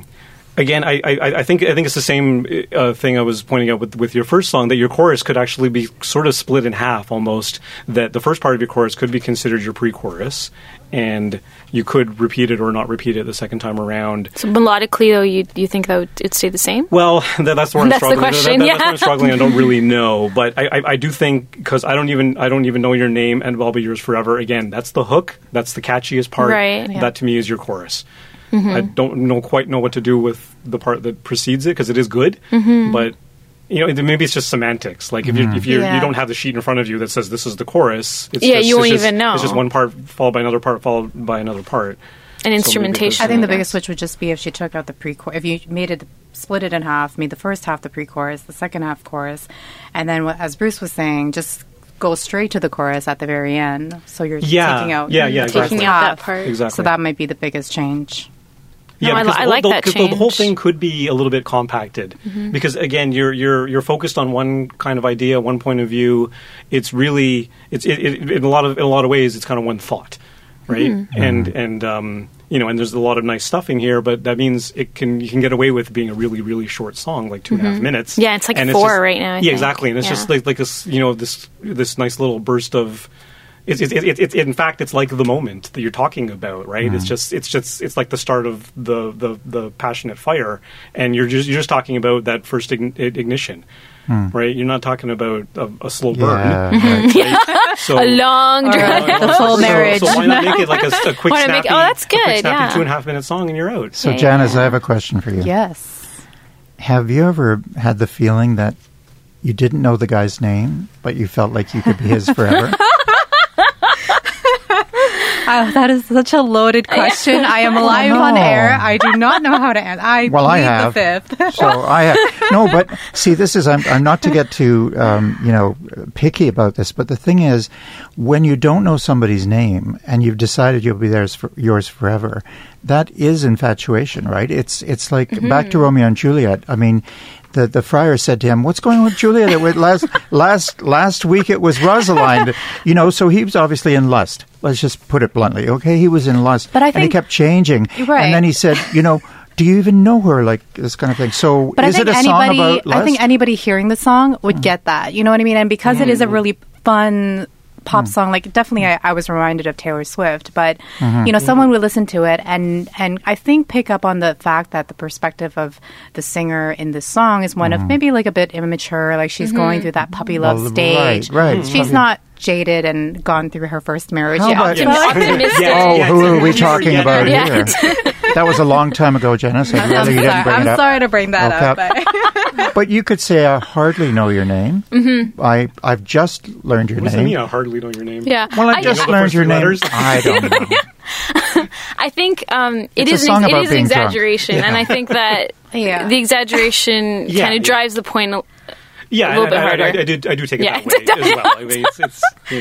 again, I think it's the same thing I was pointing out with your first song, that your chorus could actually be sort of split in half almost. That the first part of your chorus could be considered your pre-chorus, and you could repeat it or not repeat it the second time around. So melodically, though, you think that it'd stay the same? Well, that's where I'm That's the struggling. question, That's yeah. where I'm struggling. I don't really know, but I do think, because I don't even know your name and I'll be yours forever. Again, that's the hook. That's the catchiest part. Right. Yeah. That to me is your chorus. I don't quite know what to do with the part that precedes it, because it is good, but maybe it's just semantics. Like if you don't have the sheet in front of you that says this is the chorus, you won't even know. It's just one part followed by another part followed by another part. And instrumentation. I think the guess. biggest switch would just be if she took out the pre-chorus. If you split it in half, made the first half the pre-chorus, the second half chorus, and then as Bruce was saying, just go straight to the chorus at the very end. So you're taking out exactly. Taking out that part. Exactly. So that might be the biggest change. Yeah, No, I like that because the whole change. thing could be a little bit compacted, because again, you're focused on one kind of idea, one point of view. It's really in a lot of ways it's kind of one thought, right? And and there's a lot of nice stuff in here, but that means you can get away with being a really, really short song, like 2.5 minutes. Yeah, it's like and 4 just, right now. I yeah, think. exactly, and it's just like this this nice little burst of. It's in fact, it's like the moment that you're talking about, right? It's like the start of the passionate fire, and you're just talking about that first ignition, right? You're not talking about a slow burn. Right? So, A long drive. The full marriage. So why not make it like a quick, Why not snappy, make- oh, that's good, a quick, snappy yeah. 2.5 minute song, and you're out. So, Yeah. Janice, I have a question for you. Yes. Have you ever had the feeling that you didn't know the guy's name, but you felt like you could be his forever? Oh, that is such a loaded question. I am live on air. I do not know how to answer. I have. the fifth. So I have no, but see, this is I'm not to get too picky about this, but the thing is, when you don't know somebody's name and you've decided you'll be yours forever, that is infatuation, right? It's like back to Romeo and Juliet. I mean. The friar said to him, "What's going on with Juliet? It was last week it was Rosalind, So he was obviously in lust. Let's just put it bluntly, okay? He was in lust, But I and he think- kept changing. Right. And then he said, do you even know her? Like this kind of thing. So But is I it think a song about lust? I think anybody hearing the song would get that. You know what I mean? And because it is a really fun pop song, like definitely I was reminded of Taylor Swift, but someone would listen to it and I think pick up on the fact that the perspective of the singer in this song is one of maybe like a bit immature, like she's going through that puppy love Well, stage. right. She's not jaded and gone through her first marriage How yet. about- Optimistic. Who are we talking about Yeah. here? That was a long time ago, Janice. I'd rather you didn't bring it I'm up. sorry to bring that up. Okay. But But you could say, I hardly know your name. I've just learned your What does that name. mean? I hardly know your name. Yeah. Well, I just know the learned first your three name. letters? I don't know. I think it It's a is song an about being drunk. exaggeration, and I think that Yeah. the exaggeration Yeah, kind of yeah. drives the point. Yeah, A little bit harder. I do take it Yeah. that way as well. I mean, it's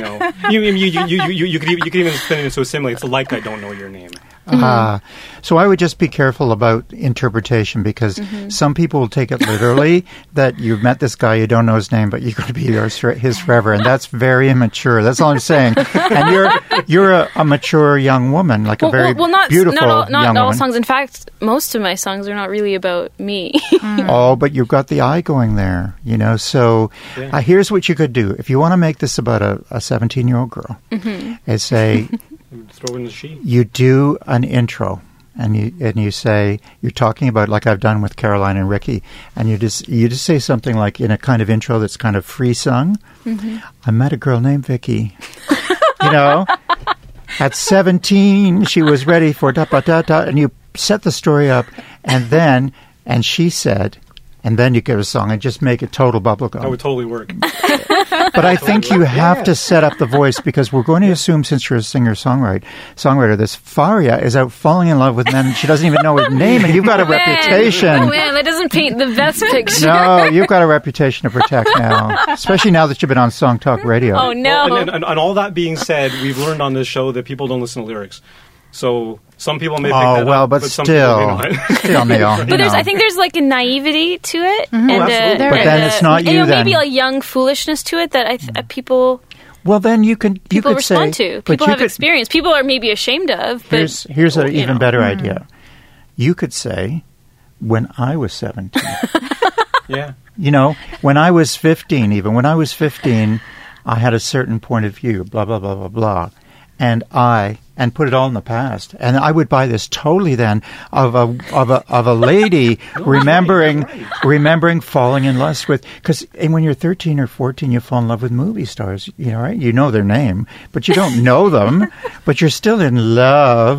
you could even spin it into a simile. It's like I don't know your name. So I would just be careful about interpretation because some people will take it literally that you've met this guy, you don't know his name, but you're going to be his forever, and that's very immature. That's all I'm saying. And you're a mature young woman, like a very not beautiful not young all woman. songs. In fact, most of my songs are not really about me. Oh, but you've got the eye going there, So here's what you could do. If you want to make this about a 17-year-old girl, is say Throw in the sheet. you do an intro. And you say you're talking about like I've done with Caroline and Ricky, and you just say something like in a kind of intro that's kind of free sung. I met a girl named Vicky. At 17 she was ready for da da da da, and you set the story up, and she said, and then you give a song and just make it total bubblegum. That would totally work. But I think you have to set up the voice because we're going to assume, since you're a singer-songwriter, this Faria is out falling in love with men and she doesn't even know his name, and you've got a reputation. Oh man, that doesn't paint the best picture. No, you've got a reputation to protect now, especially now that you've been on Song Talk Radio. Oh no. Well, and all that being said, we've learned on this show that people don't listen to lyrics. So some people may pick that up, but some people may not. still, Neil. But I think there's like a naivety to it, and absolutely. But then it's not you. Then maybe a young foolishness to it that people. Well, then you could respond say, to. People have experience. People are maybe ashamed of. But here's an even better idea. You could say, when I was 17. Yeah. When I was 15, even when I was 15, I had a certain point of view. Blah blah blah blah blah, and put it all in the past. And I would buy this totally then of a lady remembering falling in lust with, because when you're 13 or 14, you fall in love with movie stars, right? You know their name, but you don't know them, but you're still in love,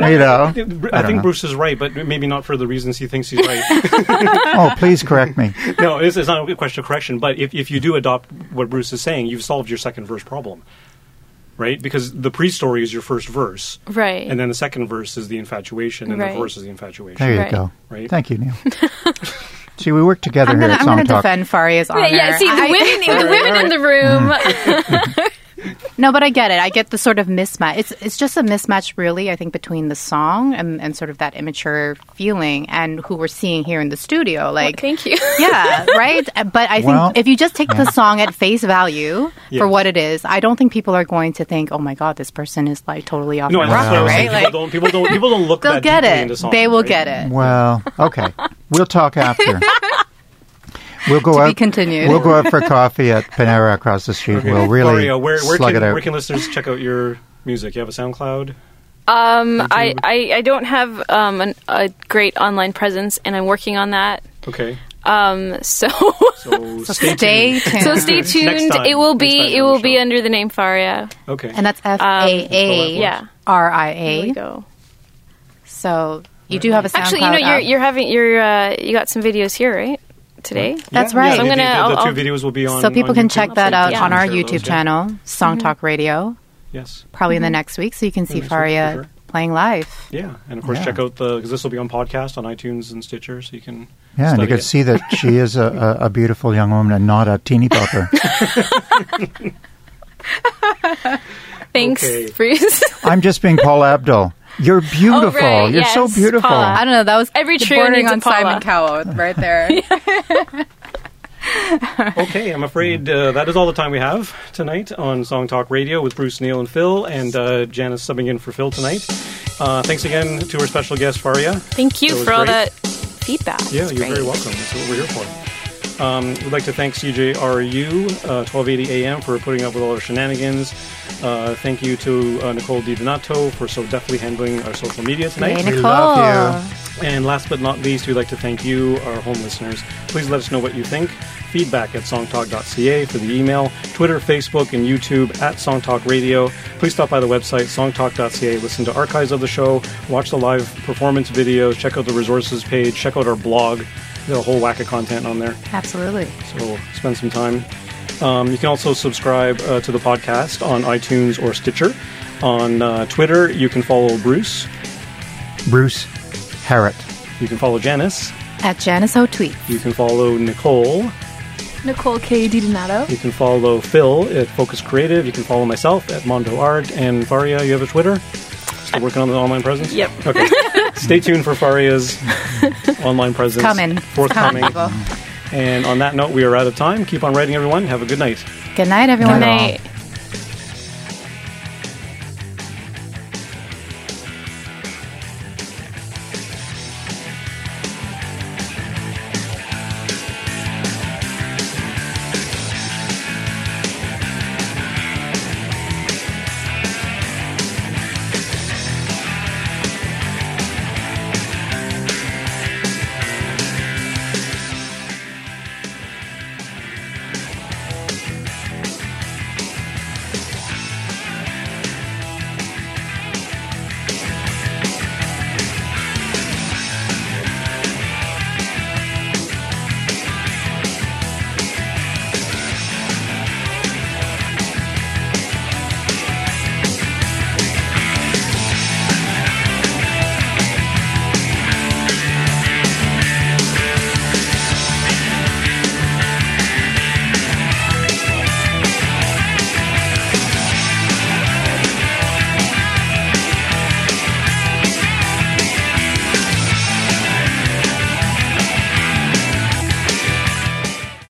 I think Bruce is right, but maybe not for the reasons he thinks he's right. Oh, please correct me. No, it's not a question of correction, but if you do adopt what Bruce is saying, you've solved your second verse problem. Right? Because the pre-story is your first verse. Right. And then the second verse is the infatuation, and the verse is the infatuation. There you go. Right? Thank you, Neil. See, we work together here at Song Talk. I'm going to defend Faria's honor. Yeah, see, the women in the room. No, but I get it. I get the sort of mismatch. It's just a mismatch, really, I think, between the song and sort of that immature feeling and who we're seeing here in the studio. Like, thank you. Yeah, right? But I think if you just take the song at face value for what it is, I don't think people are going to think, oh my God, this person is like totally off the rocker, right? People don't look that deeply into songs. They will get it. Well, okay. We'll talk after. We'll go out. Continued. We'll go out for coffee at Panera across the street. Okay. We'll really where where can listeners check out your music? You have a SoundCloud? I don't have a great online presence, and I'm working on that. Okay. So stay tuned. So stay tuned. It will be under the name Faria. Okay. And that's FAA. Yeah. RIA. There we go. So you do have a SoundCloud. Actually, you got some videos here, right? Today. That's right. Yeah, the two videos will be on. So people can YouTube. check that out on our YouTube channel, Song Talk Radio. Yes. Probably in the next week, so you can see Faria playing live. Yeah, and of course check out because this will be on podcast on iTunes and Stitcher, so you can. Yeah, and you can see that she is a beautiful young woman and not a teeny popper. Thanks, Bruce. I'm just being Paul Abdul. You're beautiful. Oh, right. You're so beautiful. Paula. I don't know. That was every trio bordering needs on a Paula. Simon Cowell right there. Okay, I'm afraid that is all the time we have tonight on Song Talk Radio with Bruce, Neil, and Phil, and Janice subbing in for Phil tonight. Thanks again to our special guest, Faria. Thank you for all that feedback. Yeah, you're very welcome. That's what we're here for. We'd like to thank CJRU 1280 AM for putting up with all our shenanigans. Thank you to Nicole DiDonato for so deftly handling our social media tonight. Hey, Nicole. We love you. And last but not least, we'd like to thank you, our home listeners. Please let us know what you think. Feedback at songtalk.ca for the email, Twitter, Facebook, and YouTube at Songtalk Radio. Please stop by the website, songtalk.ca, listen to archives of the show, watch the live performance videos, check out the resources page, check out our blog. There's a whole whack of content on there. Absolutely. So spend some time. You can also subscribe to the podcast on iTunes or Stitcher. On Twitter, you can follow Bruce Harrett. You can follow Janice. At Janice O'Tweet. You can follow Nicole K. DiDonato. You can follow Phil at Focus Creative. You can follow myself at Mondo Art. And Faria, you have a Twitter? Still working on the online presence? Yep. Okay. Stay tuned for Faria's online presence. Coming. Forthcoming. And on that note, we are out of time. Keep on writing, everyone. Have a good night. Good night, everyone. Good night.